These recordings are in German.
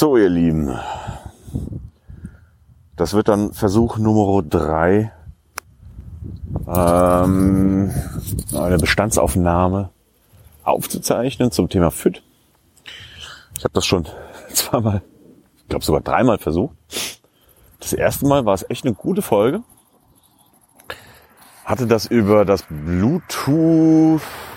So, ihr Lieben, das wird dann Versuch Nummer 3, eine Bestandsaufnahme aufzuzeichnen zum Thema FIT. Ich habe das schon zweimal, ich glaube sogar 3-mal versucht. Das erste Mal war es echt eine gute Folge. Hatte das über das Bluetooth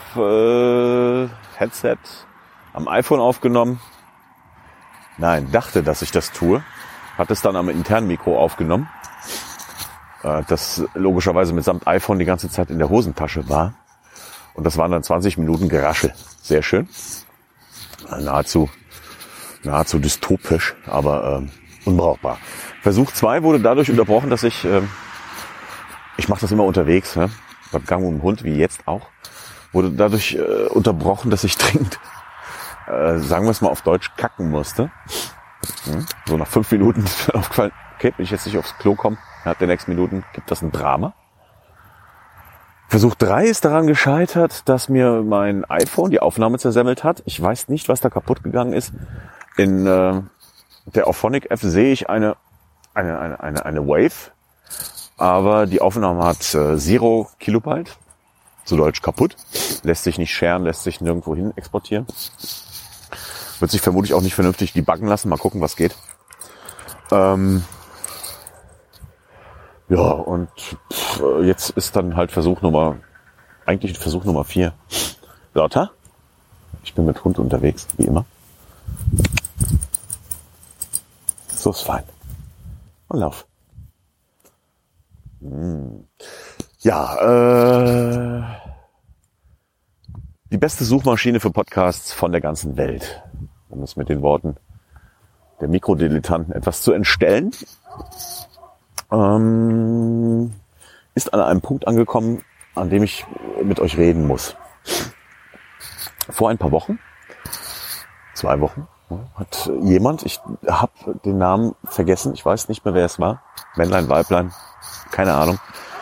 Headset am iPhone aufgenommen. Nein, dachte, dass ich das tue. Hat es dann am internen Mikro aufgenommen. Das logischerweise mitsamt iPhone die ganze Zeit in der Hosentasche war. Und das waren dann 20 Minuten Geraschel. Sehr schön. Nahezu dystopisch, aber unbrauchbar. Versuch 2 wurde dadurch unterbrochen, dass ich mache das immer unterwegs, ne? Beim Gang mit dem Hund, wie jetzt auch, wurde dadurch unterbrochen, dass ich dringend, sagen wir es mal auf Deutsch, kacken musste. So nach 5 Minuten ist mir aufgefallen, okay, wenn ich jetzt nicht aufs Klo komme, innerhalb der nächsten Minuten gibt das ein Drama. Versuch 3 ist daran gescheitert, dass mir mein iPhone die Aufnahme zersemmelt hat. Ich weiß nicht, was da kaputt gegangen ist. In der Auphonic-App sehe ich eine Wave, aber die Aufnahme hat 0 Kilobyte, zu Deutsch kaputt. Lässt sich nicht sharen, lässt sich nirgendwo hin exportieren. Wird sich vermutlich auch nicht vernünftig debuggen lassen. Mal gucken, was geht. Ja, und jetzt ist dann halt Versuch Nummer 4. Lotta? Ich bin mit Hund unterwegs, wie immer. So ist fein. Und lauf. Ja, die beste Suchmaschine für Podcasts von der ganzen Welt. Um es mit den Worten der Mikrodilettanten etwas zu entstellen. Ist an einem Punkt angekommen, an dem ich mit euch reden muss. Vor ein paar Wochen, 2 Wochen, hat jemand, ich habe den Namen vergessen, ich weiß nicht mehr, wer es war, Männlein, Weiblein, keine Ahnung,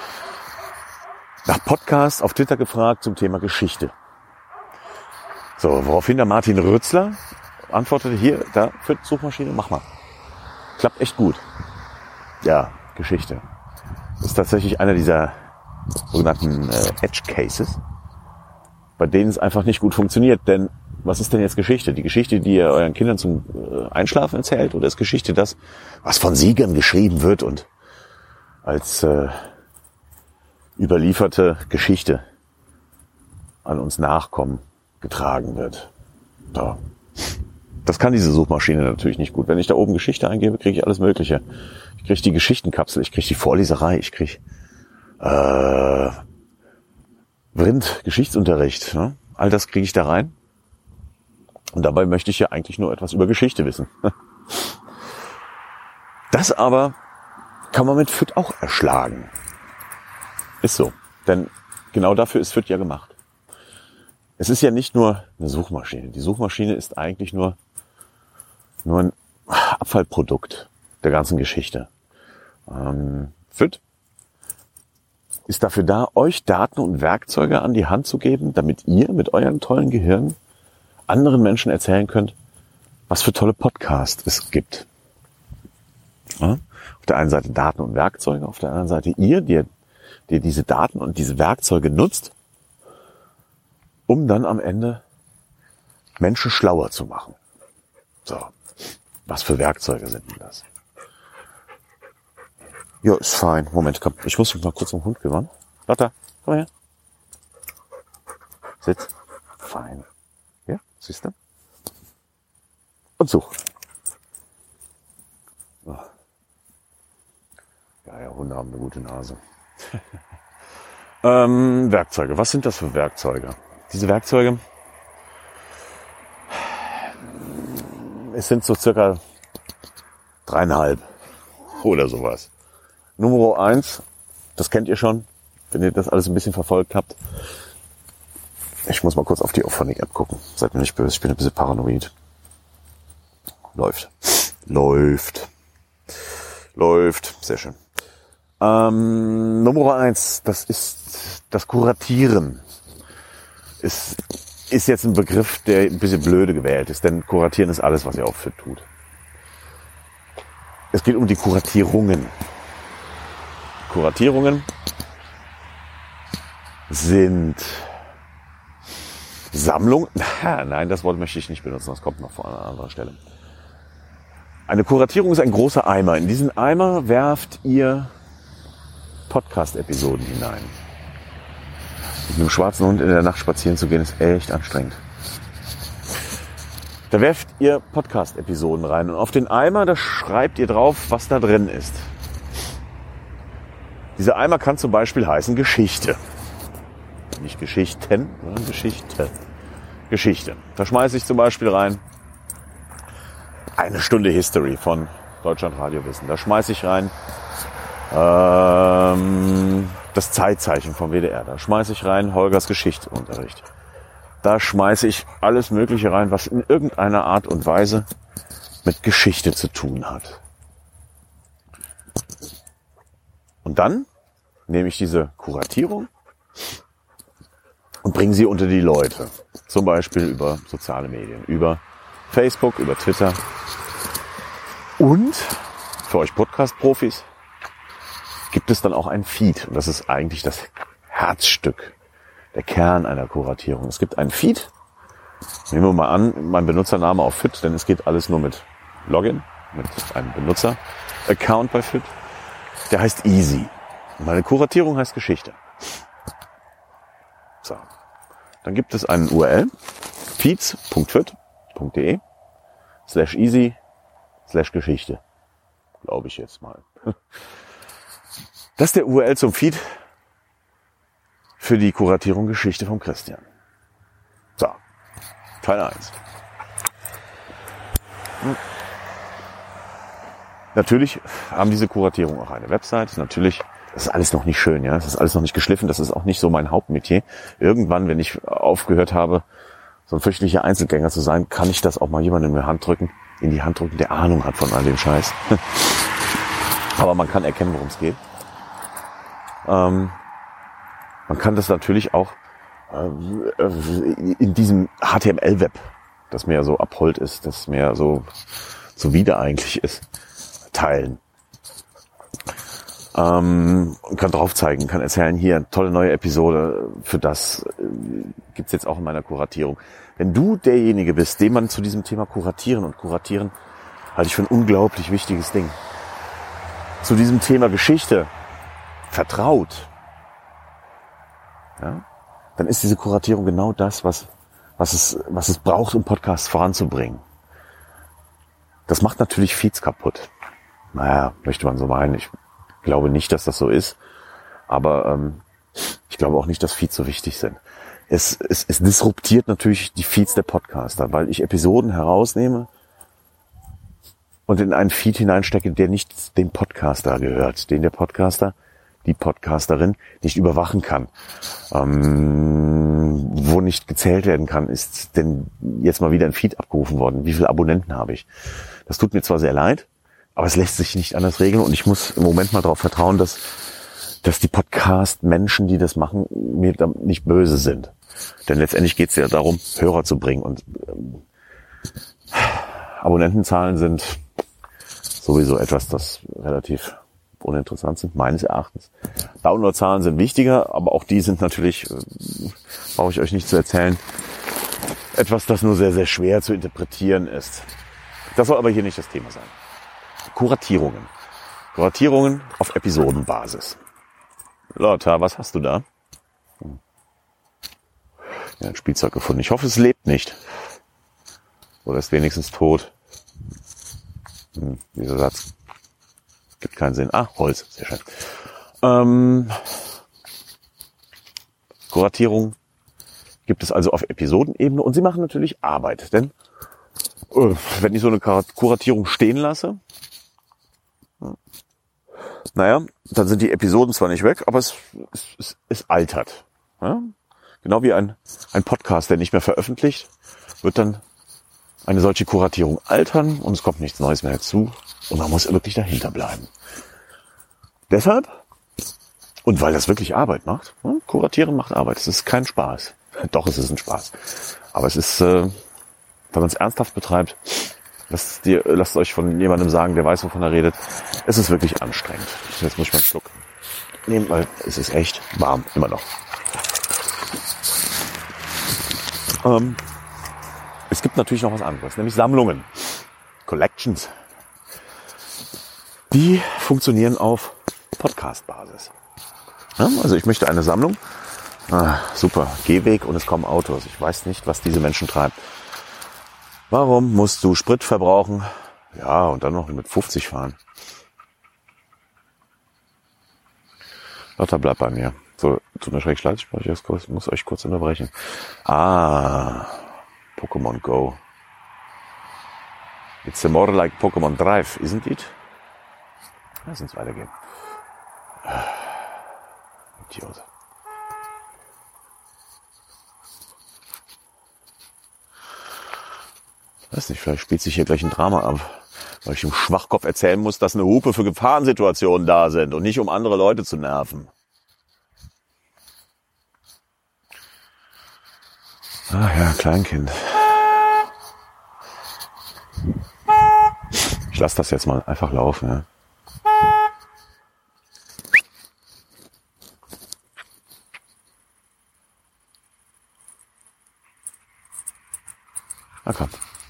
nach Podcasts auf Twitter gefragt zum Thema Geschichte. So, woraufhin der Martin Rützler antwortete, hier, da, für Suchmaschine, mach mal. Klappt echt gut. Ja, Geschichte. Das ist tatsächlich einer dieser sogenannten Edge Cases, bei denen es einfach nicht gut funktioniert. Denn was ist denn jetzt Geschichte? Die Geschichte, die ihr euren Kindern zum Einschlafen erzählt? Oder ist Geschichte das, was von Siegern geschrieben wird und als überlieferte Geschichte an uns Nachkommen getragen wird? So. Das kann diese Suchmaschine natürlich nicht gut. Wenn ich da oben Geschichte eingebe, kriege ich alles Mögliche. Ich kriege die Geschichtenkapsel, ich kriege die Vorleserei, ich kriege Geschichtsunterricht. Ne? All das kriege ich da rein. Und dabei möchte ich ja eigentlich nur etwas über Geschichte wissen. Das aber kann man mit FIT auch erschlagen. Ist so. Denn genau dafür ist FIT ja gemacht. Es ist ja nicht nur eine Suchmaschine. Die Suchmaschine ist eigentlich nur ein Abfallprodukt der ganzen Geschichte. FIT ist dafür da, euch Daten und Werkzeuge an die Hand zu geben, damit ihr mit eurem tollen Gehirn anderen Menschen erzählen könnt, was für tolle Podcasts es gibt. Ja? Auf der einen Seite Daten und Werkzeuge, auf der anderen Seite ihr, der diese Daten und diese Werkzeuge nutzt, um dann am Ende Menschen schlauer zu machen. So, was für Werkzeuge sind denn das? Ja, ist fein. Moment, komm, ich muss mich mal kurz um den Hund kümmern. Lotta, komm her. Sitz. Fein. Ja, siehst du? Und such. Oh. Ja, Hunde haben eine gute Nase. Werkzeuge. Was sind das für Werkzeuge? Diese Werkzeuge, es sind so circa 3,5 oder sowas. Nummer 1, das kennt ihr schon, wenn ihr das alles ein bisschen verfolgt habt. Ich muss mal kurz auf die Auphonic-App gucken. Seid mir nicht böse, ich bin ein bisschen paranoid. Läuft. Sehr schön. Nummer 1, das ist das Kuratieren. Ist jetzt ein Begriff, der ein bisschen blöde gewählt ist, denn Kuratieren ist alles, was ihr auch FIT tut. Es geht um die Kuratierungen. Kuratierungen sind Sammlungen. Nein, das Wort möchte ich nicht benutzen. Das kommt noch von einer anderen Stelle. Eine Kuratierung ist ein großer Eimer. In diesen Eimer werft ihr Podcast-Episoden hinein. Mit einem schwarzen Hund in der Nacht spazieren zu gehen, ist echt anstrengend. Da werft ihr Podcast-Episoden rein und auf den Eimer, da schreibt ihr drauf, was da drin ist. Dieser Eimer kann zum Beispiel heißen Geschichte. Nicht Geschichten, sondern Geschichte. Geschichte. Da schmeiße ich zum Beispiel rein 1 Stunde History von Deutschlandradio Wissen. Da schmeiße ich rein das Zeitzeichen vom WDR. Da schmeiße ich rein Holgers Geschichtsunterricht. Da schmeiße ich alles Mögliche rein, was in irgendeiner Art und Weise mit Geschichte zu tun hat. Und dann nehme ich diese Kuratierung und bringe sie unter die Leute. Zum Beispiel über soziale Medien, über Facebook, über Twitter. Und für euch Podcast-Profis gibt es dann auch ein Feed. Und das ist eigentlich das Herzstück, der Kern einer Kuratierung. Es gibt einen Feed. Nehmen wir mal an, mein Benutzername auf FIT, denn es geht alles nur mit Login, mit einem Benutzer-Account bei FIT. Der heißt Easy. Und meine Kuratierung heißt Geschichte. So. Dann gibt es einen URL, feeds.fit.de/easy/Geschichte. Glaube ich jetzt mal. Das ist der URL zum Feed für die Kuratierung Geschichte von Christian. So, Teil 1. Natürlich haben diese Kuratierung auch eine Website. Natürlich, das ist alles noch nicht schön, ja. Das ist alles noch nicht geschliffen. Das ist auch nicht so mein Hauptmetier. Irgendwann, wenn ich aufgehört habe, so ein fürchtlicher Einzelgänger zu sein, kann ich das auch mal jemandem in die Hand drücken, der Ahnung hat von all dem Scheiß. Aber man kann erkennen, worum es geht. Man kann das natürlich auch in diesem HTML-Web, das mir so abhold ist, das mir so wieder eigentlich ist, teilen. Kann drauf zeigen, kann erzählen, hier, tolle neue Episode, für das gibt's jetzt auch in meiner Kuratierung. Wenn du derjenige bist, den man zu diesem Thema kuratieren halte ich für ein unglaublich wichtiges Ding. Zu diesem Thema Geschichte vertraut, ja, dann ist diese Kuratierung genau das, was es braucht, um Podcasts voranzubringen. Das macht natürlich Feeds kaputt. Naja, möchte man so meinen. Ich glaube nicht, dass das so ist. Aber ich glaube auch nicht, dass Feeds so wichtig sind. Es disruptiert natürlich die Feeds der Podcaster, weil ich Episoden herausnehme und in einen Feed hineinstecke, der nicht dem Podcaster gehört, den der Podcaster, die Podcasterin nicht überwachen kann. Wo nicht gezählt werden kann, ist denn jetzt mal wieder ein Feed abgerufen worden. Wie viele Abonnenten habe ich? Das tut mir zwar sehr leid, aber es lässt sich nicht anders regeln und ich muss im Moment mal darauf vertrauen, dass die Podcast-Menschen, die das machen, mir da nicht böse sind. Denn letztendlich geht es ja darum, Hörer zu bringen und Abonnentenzahlen sind sowieso etwas, das relativ uninteressant sind, meines Erachtens. Downloadzahlen sind wichtiger, aber auch die sind natürlich, brauche ich euch nicht zu erzählen, etwas, das nur sehr, sehr schwer zu interpretieren ist. Das soll aber hier nicht das Thema sein. Kuratierungen. Kuratierungen auf Episodenbasis. Lotta, was hast du da? Ja, ein Spielzeug gefunden. Ich hoffe, es lebt nicht. Oder ist wenigstens tot. Dieser Satz gibt keinen Sinn. Holz, sehr schön. Kuratierung gibt es also auf Episodenebene und sie machen natürlich Arbeit, denn wenn ich so eine Kuratierung stehen lasse, dann sind die Episoden zwar nicht weg, aber es altert. Ja? Genau wie ein Podcast, der nicht mehr veröffentlicht, wird dann eine solche Kuratierung altern und es kommt nichts Neues mehr dazu und man muss wirklich dahinter bleiben. Deshalb, und weil das wirklich Arbeit macht, Kuratieren macht Arbeit, es ist kein Spaß. Doch, es ist ein Spaß. Aber es ist, wenn man es ernsthaft betreibt, Lasst euch von jemandem sagen, der weiß, wovon er redet. Es ist wirklich anstrengend. Jetzt muss ich mal einen Schluck nehmen, weil es ist echt warm, immer noch. Es gibt natürlich noch was anderes, nämlich Sammlungen, Collections. Die funktionieren auf Podcast-Basis. Ja, also ich möchte eine Sammlung. Super, Gehweg und es kommen Autos. Ich weiß nicht, was diese Menschen treibt. Warum musst du Sprit verbrauchen? Ja, und dann noch mit 50 fahren. Lotta, bleib bei mir. So, tut mir schrecklich leid, ich muss euch kurz unterbrechen. Pokémon Go. It's more like Pokémon Drive, isn't it? Lass uns weitergehen. Idiot. Weiß nicht, vielleicht spielt sich hier gleich ein Drama ab, weil ich dem Schwachkopf erzählen muss, dass eine Hupe für Gefahrensituationen da sind und nicht um andere Leute zu nerven. Ach ja, Kleinkind. Ich lasse das jetzt mal einfach laufen. Ja. Na komm.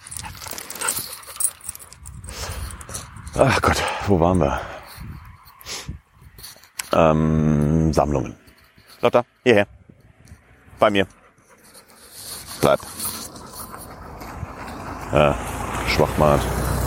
Ach Gott, wo waren wir? Sammlungen. Lotta, hierher. Bei mir. Bleib. Ja, Schwachmat.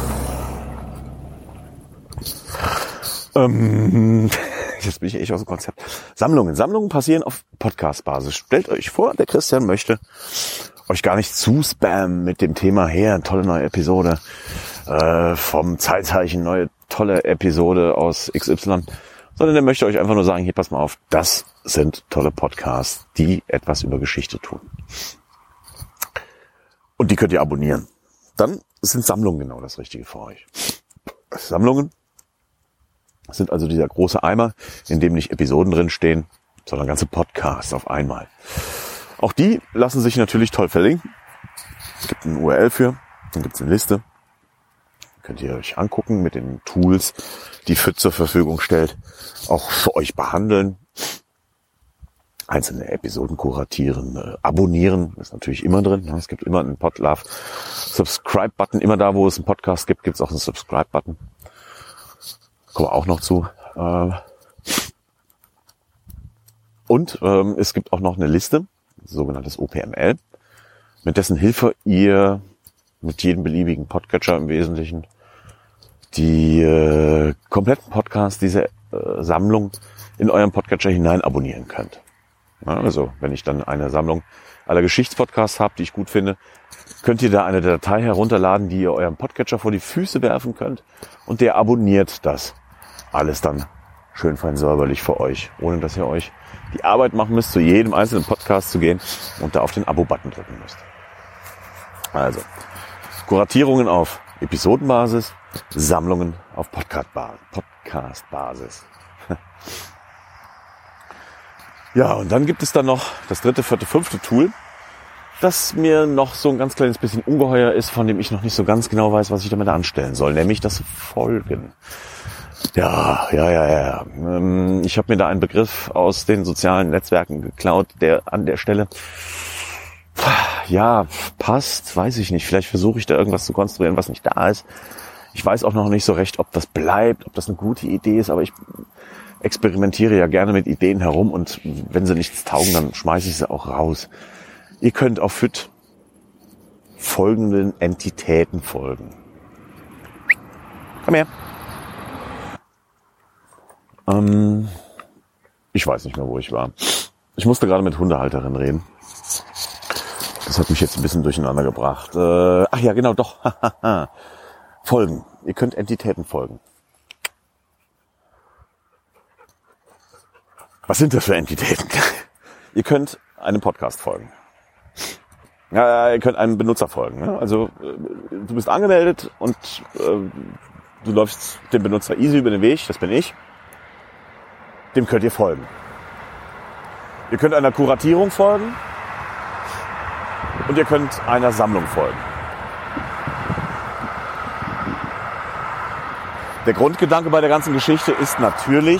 Jetzt bin ich echt aus dem Konzept. Sammlungen passieren auf Podcast-Basis. Stellt euch vor, der Christian möchte euch gar nicht zuspammen mit dem Thema her. Tolle neue Episode vom Zeitzeichen, neue tolle Episode aus XY. Sondern der möchte euch einfach nur sagen, hier, pass mal auf, das sind tolle Podcasts, die etwas über Geschichte tun. Und die könnt ihr abonnieren. Dann sind Sammlungen genau das Richtige für euch. Sammlungen sind also dieser große Eimer, in dem nicht Episoden drinstehen, sondern ganze Podcasts auf einmal. Auch die lassen sich natürlich toll verlinken. Es gibt eine URL für, dann gibt es eine Liste. Könnt ihr euch angucken mit den Tools, die FIT zur Verfügung stellt, auch für euch behandeln. Einzelne Episoden kuratieren, abonnieren, ist natürlich immer drin. Es gibt immer einen Podlove Subscribe-Button. Immer da, wo es einen Podcast gibt, gibt es auch einen Subscribe-Button. Kommen wir auch noch zu. Und es gibt auch noch eine Liste, sogenanntes OPML, mit dessen Hilfe ihr mit jedem beliebigen Podcatcher im Wesentlichen die kompletten Podcasts dieser Sammlung in eurem Podcatcher hinein abonnieren könnt. Ja, also wenn ich dann eine Sammlung aller Geschichtspodcasts habe, die ich gut finde, könnt ihr da eine Datei herunterladen, die ihr eurem Podcatcher vor die Füße werfen könnt und der abonniert das alles dann schön fein säuberlich für euch, ohne dass ihr euch die Arbeit machen müsst, zu jedem einzelnen Podcast zu gehen und da auf den Abo-Button drücken müsst. Also, Kuratierungen auf Episodenbasis, Sammlungen auf Podcast-Basis. Ja, und dann gibt es dann noch das 3., 4., 5. Tool, das mir noch so ein ganz kleines bisschen ungeheuer ist, von dem ich noch nicht so ganz genau weiß, was ich damit anstellen soll, nämlich das Folgen. Ja. Ich habe mir da einen Begriff aus den sozialen Netzwerken geklaut, der an der Stelle, ja, passt, weiß ich nicht. Vielleicht versuche ich da irgendwas zu konstruieren, was nicht da ist. Ich weiß auch noch nicht so recht, ob das bleibt, ob das eine gute Idee ist, aber ich experimentiere ja gerne mit Ideen herum und wenn sie nichts taugen, dann schmeiße ich sie auch raus. Ihr könnt auf FIT folgenden Entitäten folgen. Komm her. Ich weiß nicht mehr, wo ich war. Ich musste gerade mit Hundehalterin reden. Das hat mich jetzt ein bisschen durcheinander gebracht. Ach ja, genau, doch. Folgen. Ihr könnt Entitäten folgen. Was sind das für Entitäten? Ihr könnt einem Podcast folgen. Ja, ihr könnt einem Benutzer folgen. Ne? Also du bist angemeldet und du läufst dem Benutzer easy über den Weg, das bin ich. Dem könnt ihr folgen. Ihr könnt einer Kuratierung folgen und ihr könnt einer Sammlung folgen. Der Grundgedanke bei der ganzen Geschichte ist natürlich,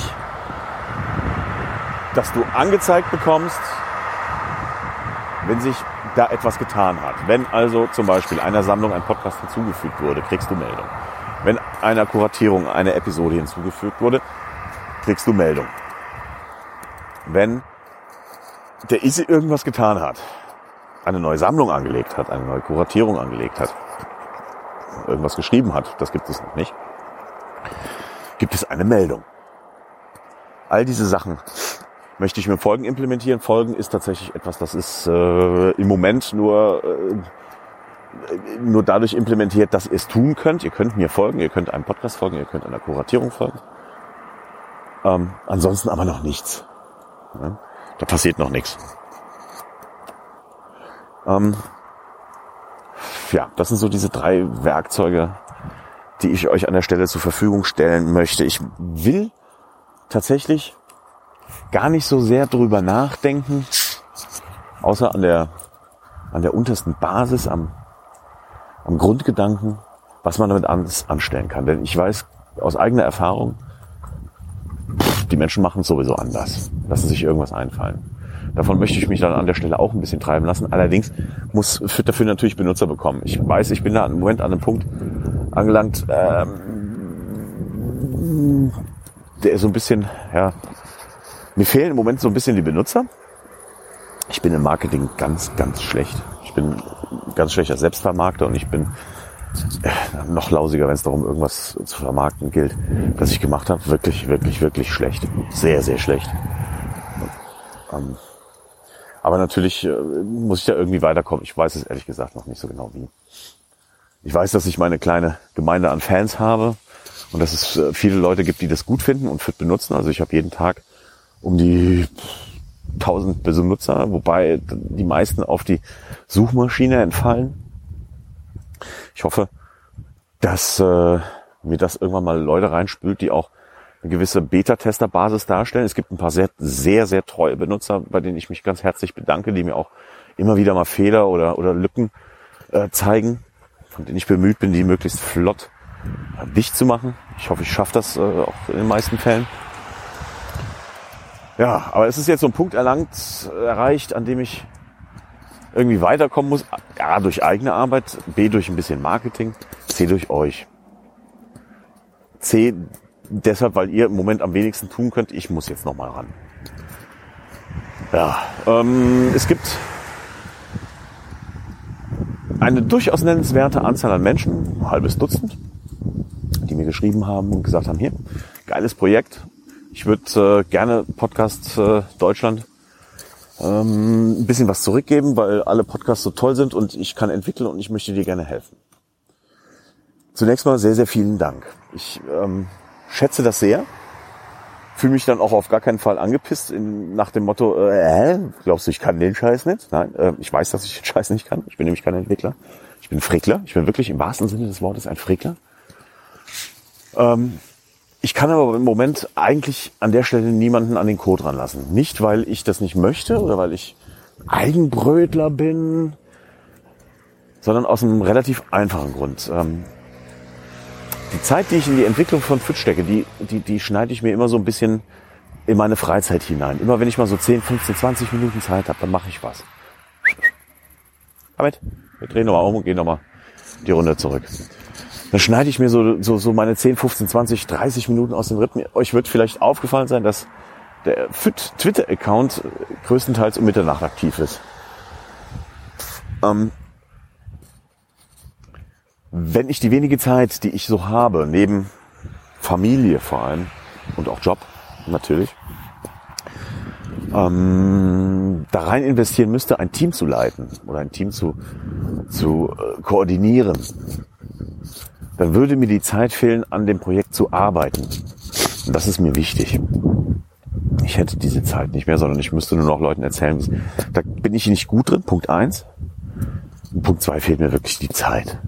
dass du angezeigt bekommst, wenn sich da etwas getan hat. Wenn also zum Beispiel einer Sammlung ein Podcast hinzugefügt wurde, kriegst du Meldung. Wenn einer Kuratierung eine Episode hinzugefügt wurde, kriegst du Meldung. Wenn der Isi irgendwas getan hat, eine neue Sammlung angelegt hat, eine neue Kuratierung angelegt hat, irgendwas geschrieben hat, das gibt es noch nicht, gibt es eine Meldung. All diese Sachen möchte ich mit Folgen implementieren. Folgen ist tatsächlich etwas, das ist im Moment nur dadurch implementiert, dass ihr es tun könnt. Ihr könnt mir folgen, ihr könnt einem Podcast folgen, ihr könnt einer Kuratierung folgen. Ansonsten aber noch nichts. Ja, da passiert noch nichts. Ja, das sind so diese 3 Werkzeuge, die ich euch an der Stelle zur Verfügung stellen möchte. Ich will tatsächlich gar nicht so sehr drüber nachdenken, außer an der untersten Basis, am Grundgedanken, was man damit anstellen kann. Denn ich weiß aus eigener Erfahrung, die Menschen machen es sowieso anders, lassen sich irgendwas einfallen. Davon möchte ich mich dann an der Stelle auch ein bisschen treiben lassen. Allerdings wird dafür natürlich Benutzer bekommen. Ich weiß, ich bin da im Moment an einem Punkt angelangt, der ist so ein bisschen, ja, mir fehlen im Moment so ein bisschen die Benutzer. Ich bin im Marketing ganz, ganz schlecht. Ich bin ganz schlechter Selbstvermarkter und ich bin noch lausiger, wenn es darum irgendwas zu vermarkten gilt, das ich gemacht habe. Wirklich, wirklich, wirklich schlecht. Sehr, sehr schlecht. Aber natürlich muss ich da irgendwie weiterkommen. Ich weiß es ehrlich gesagt noch nicht so genau wie. Ich weiß, dass ich meine kleine Gemeinde an Fans habe und dass es viele Leute gibt, die das gut finden und Fit benutzen. Also ich habe jeden Tag um die 1000 Benutzer, wobei die meisten auf die Suchmaschine entfallen. Ich hoffe, dass mir das irgendwann mal Leute reinspült, die auch eine gewisse Beta-Tester-Basis darstellen. Es gibt ein paar sehr, sehr, sehr treue Benutzer, bei denen ich mich ganz herzlich bedanke, die mir auch immer wieder mal Fehler oder Lücken zeigen, von denen ich bemüht bin, die möglichst flott dicht zu machen. Ich hoffe, ich schaffe das auch in den meisten Fällen. Ja, aber es ist jetzt so ein Punkt erreicht, an dem ich irgendwie weiterkommen muss. A, durch eigene Arbeit, B, durch ein bisschen Marketing, C, durch euch. C, deshalb, weil ihr im Moment am wenigsten tun könnt. Ich muss jetzt nochmal ran. Ja, es gibt eine durchaus nennenswerte Anzahl an Menschen, ein halbes Dutzend, die mir geschrieben haben und gesagt haben, hier, geiles Projekt. Ich würde gerne Podcast Deutschland ein bisschen was zurückgeben, weil alle Podcasts so toll sind und ich kann entwickeln und ich möchte dir gerne helfen. Zunächst mal sehr, sehr vielen Dank. Ich schätze das sehr. Fühle mich dann auch auf gar keinen Fall angepisst nach dem Motto, glaubst du, ich kann den Scheiß nicht? Nein, ich weiß, dass ich den Scheiß nicht kann. Ich bin nämlich kein Entwickler. Ich bin Frickler. Ich bin wirklich im wahrsten Sinne des Wortes ein Frickler. Ich kann aber im Moment eigentlich an der Stelle niemanden an den Code ranlassen. Nicht, weil ich das nicht möchte oder weil ich Eigenbrötler bin, sondern aus einem relativ einfachen Grund. Die Zeit, die ich in die Entwicklung von Fit stecke, die schneide ich mir immer so ein bisschen in meine Freizeit hinein. Immer wenn ich mal so 10, 15, 20 Minuten Zeit habe, dann mache ich was. Damit, wir drehen nochmal um und gehen nochmal die Runde zurück. Dann schneide ich mir so meine 10, 15, 20, 30 Minuten aus den Rippen. Euch wird vielleicht aufgefallen sein, dass der Fit Twitter-Account größtenteils um Mitternacht aktiv ist. Wenn ich die wenige Zeit, die ich so habe, neben Familie vor allem und auch Job natürlich, da rein investieren müsste, ein Team zu leiten oder ein Team zu koordinieren, dann würde mir die Zeit fehlen, an dem Projekt zu arbeiten. Und das ist mir wichtig. Ich hätte diese Zeit nicht mehr, sondern ich müsste nur noch Leuten erzählen, da bin ich nicht gut drin, Punkt 1. Und Punkt 2 fehlt mir wirklich die Zeit.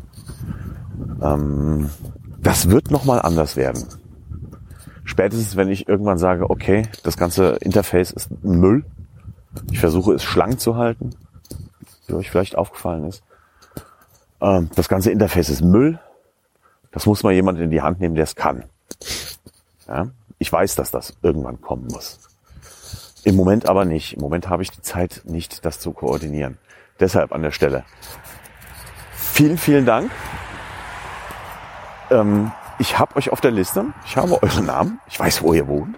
Das wird nochmal anders werden. Spätestens, wenn ich irgendwann sage, okay, das ganze Interface ist Müll. Ich versuche es schlank zu halten, wie euch vielleicht aufgefallen ist. Das ganze Interface ist Müll. Das muss mal jemand in die Hand nehmen, der es kann. Ja? Ich weiß, dass das irgendwann kommen muss. Im Moment aber nicht. Im Moment habe ich die Zeit nicht, das zu koordinieren. Deshalb an der Stelle vielen, vielen Dank. Ich habe euch auf der Liste. Ich habe eure Namen. Ich weiß, wo ihr wohnt.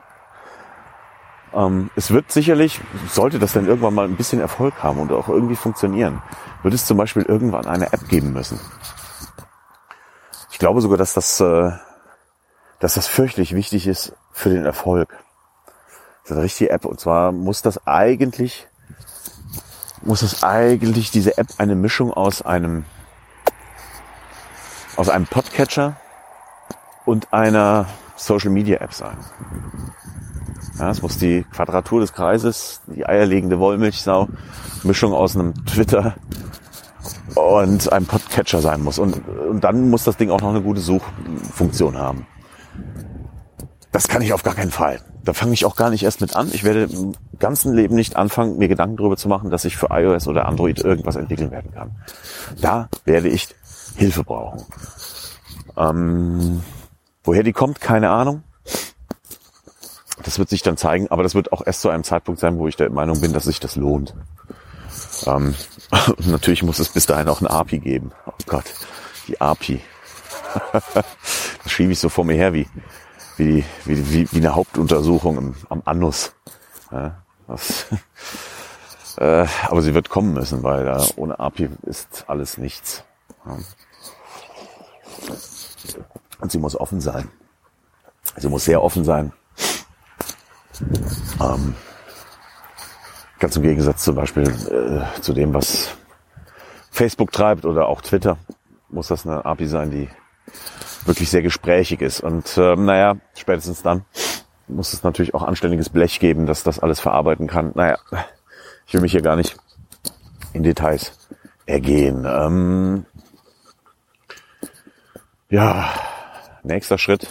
Es wird sicherlich, sollte das dann irgendwann mal ein bisschen Erfolg haben und auch irgendwie funktionieren, wird es zum Beispiel irgendwann eine App geben müssen. Ich glaube sogar, dass das fürchterlich wichtig ist für den Erfolg. Das ist eine richtige App. Und zwar muss das eigentlich diese App eine Mischung aus einem Podcatcher und einer Social Media App sein. Ja, es muss die Quadratur des Kreises, die eierlegende Wollmilchsau, Mischung aus einem Twitter und einem Podcatcher sein muss. Und dann muss das Ding auch noch eine gute Suchfunktion haben. Das kann ich auf gar keinen Fall. Da fange ich auch gar nicht erst mit an. Ich werde im ganzen Leben nicht anfangen, mir Gedanken darüber zu machen, dass ich für iOS oder Android irgendwas entwickeln werden kann. Da werde ich Hilfe brauchen. Woher die kommt, keine Ahnung. Das wird sich dann zeigen, aber das wird auch erst zu einem Zeitpunkt sein, wo ich der Meinung bin, dass sich das lohnt. Und natürlich muss es bis dahin auch ein API geben. Oh Gott, die API. Das schiebe ich so vor mir her wie eine Hauptuntersuchung am Anus. Ja, aber sie wird kommen müssen, weil ohne API ist alles nichts. Ja. Und sie muss offen sein. Sie muss sehr offen sein. Ganz im Gegensatz zum Beispiel zu dem, was Facebook treibt oder auch Twitter, muss das eine API sein, die wirklich sehr gesprächig ist. Und spätestens dann muss es natürlich auch anständiges Blech geben, dass das alles verarbeiten kann. Ich will mich hier gar nicht in Details ergehen. Nächster Schritt.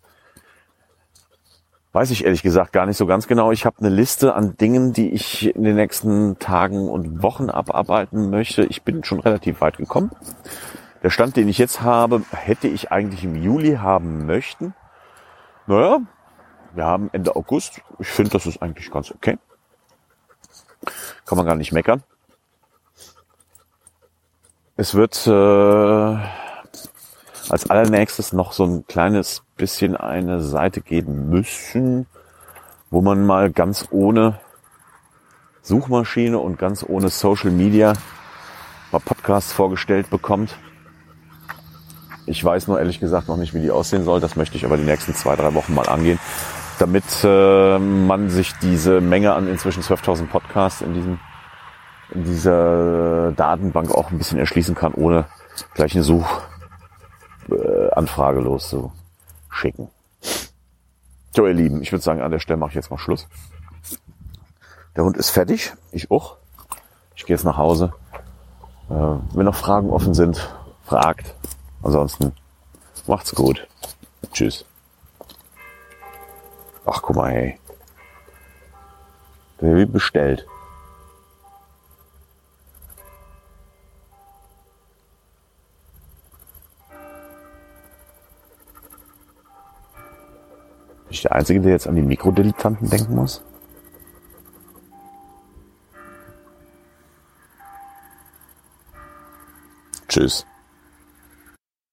Weiß ich ehrlich gesagt gar nicht so ganz genau. Ich habe eine Liste an Dingen, die ich in den nächsten Tagen und Wochen abarbeiten möchte. Ich bin schon relativ weit gekommen. Der Stand, den ich jetzt habe, hätte ich eigentlich im Juli haben möchten. Wir haben Ende August. Ich finde, das ist eigentlich ganz okay. Kann man gar nicht meckern. Es wird als allernächstes noch so ein kleines bisschen eine Seite geben müssen, wo man mal ganz ohne Suchmaschine und ganz ohne Social Media mal Podcasts vorgestellt bekommt. Ich weiß nur ehrlich gesagt noch nicht, wie die aussehen soll. Das möchte ich aber die nächsten 2-3 Wochen mal angehen, damit man sich diese Menge an inzwischen 12.000 Podcasts in dieser Datenbank auch ein bisschen erschließen kann, ohne gleich eine Anfrage loszuschicken. So, ihr Lieben, ich würde sagen, an der Stelle mache ich jetzt mal Schluss. Der Hund ist fertig, ich auch. Ich gehe jetzt nach Hause. Wenn noch Fragen offen sind, fragt. Ansonsten macht's gut. Tschüss. Ach, guck mal, hey. Der wird bestellt. Bin ich der Einzige, der jetzt an die Mikrodilettanten denken muss? Tschüss.